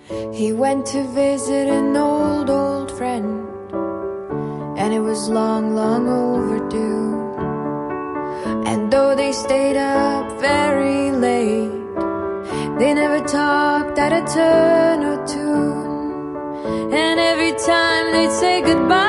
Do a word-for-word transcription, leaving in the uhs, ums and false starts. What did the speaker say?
He went to visit an old, old friend, and it was long, long overdue. And though they stayed up very late, they never talked out a turn or two. And every time they'd say goodbye,